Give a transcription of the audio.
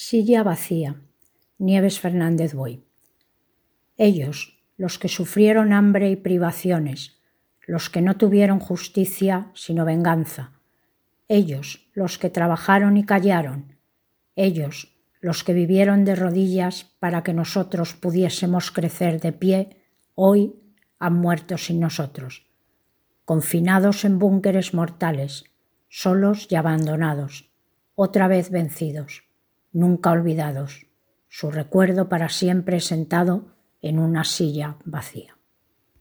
Silla vacía. Nieves Fernández Buey. Ellos, los que sufrieron hambre y privaciones, los que no tuvieron justicia sino venganza, ellos, los que trabajaron y callaron, ellos, los que vivieron de rodillas para que nosotros pudiésemos crecer de pie, hoy han muerto sin nosotros, confinados en búnkeres mortales, solos y abandonados, otra vez vencidos, nunca olvidados, su recuerdo para siempre sentado en una silla vacía.